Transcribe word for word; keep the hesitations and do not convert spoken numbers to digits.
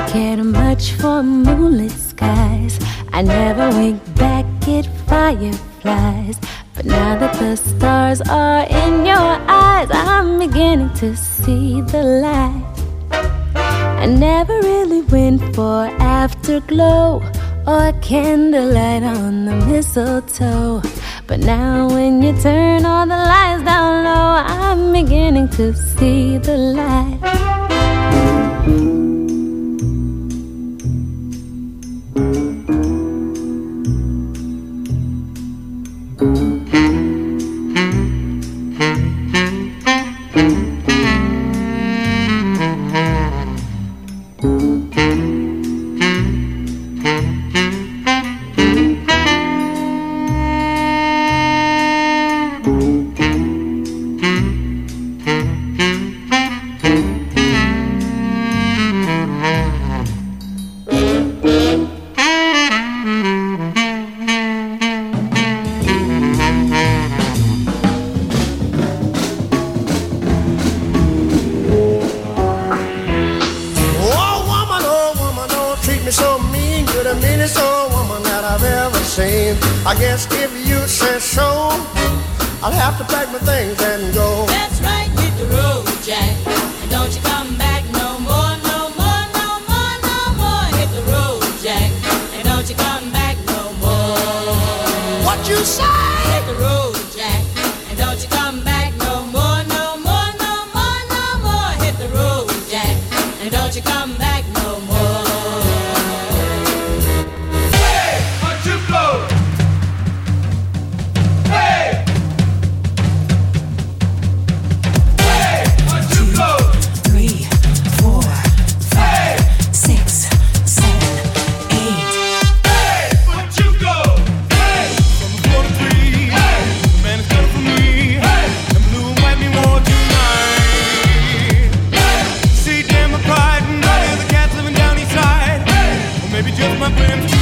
cared much for moonlit skies. I never winked back at fireflies. But now that the stars are in your eyes, I'm beginning to see the light. I never really went for afterglow or candlelight on the mistletoe. But now when you turn all the lights down low, I'm beginning to see the light. I guess if you say so, I'll have to pack my things and go. That's right, hit the road, Jack. And don't you come back no more, no more, no more, no more. Hit the road, Jack. And don't you come back no more. What you say? Hit the road, Jack. And don't you come back no more, no more, no more, no more. Hit the road, Jack. And don't you come back no more. Hey, what you blow? Just my friends.